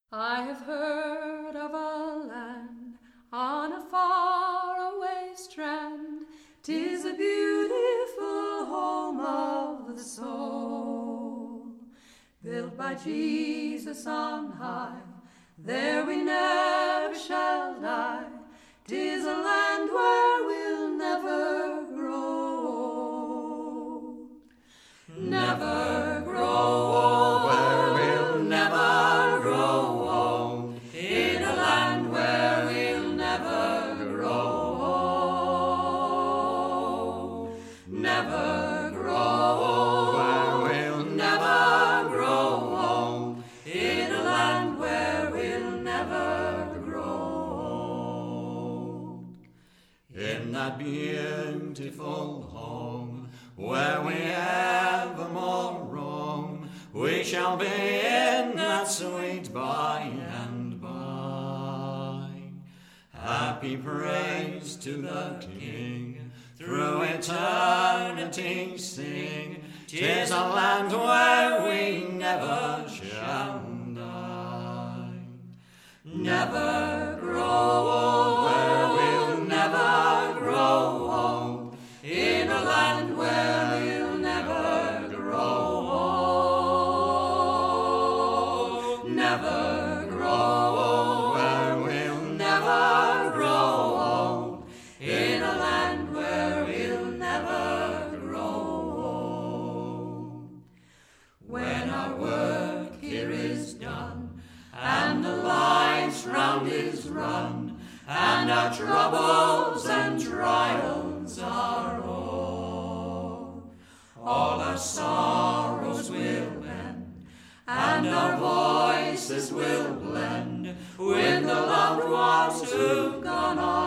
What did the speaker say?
I have heard of a land on a faraway strand. 'Tis a beautiful home of the soul, built by Jesus on high. There we never shall die. 'Tis a land where we'll never grow old. Never grow old, where we'll never grow old. In a land where we'll never grow old. Never grow old, where we'll never grow old. In a land where we'll never grow old. In that beautiful home where we evermore roam, we shall be in that sweet by and by. Happy praise to the King, through eternity sing. 'Tis a land where we never shall die. Never grow old, where we'll never grow old. In a land where we'll never grow old. Never grow old, where we'll never grow old. In a land where we'll never grow old. When our work here is done, and the life's round is run, and our troubles and trials are o'er, all our sorrows will end, and our voices will blend with the loved ones who've gone on.